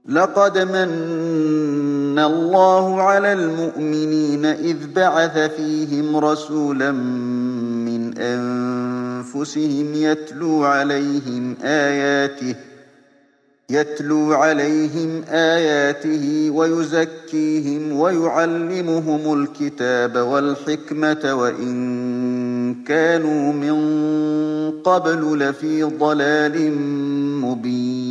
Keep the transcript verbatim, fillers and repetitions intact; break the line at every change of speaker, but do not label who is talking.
لقد مَنَّ اللَّهُ عَلَى الْمُؤْمِنِينَ إِذْ بَعَثَ فِيهِمْ رَسُولًا مِّنْ أَنفُسِهِمْ يَتْلُو عَلَيْهِمْ آيَاتِهِ يَتْلُو عَلَيْهِمْ آيَاتِهِ وَيُزَكِّيهِمْ وَيُعَلِّمُهُمُ الْكِتَابَ وَالْحِكْمَةَ وَإِن كَانُوا مِن قَبْلُ لَفِي ضَلَالٍ مُّبِينٍ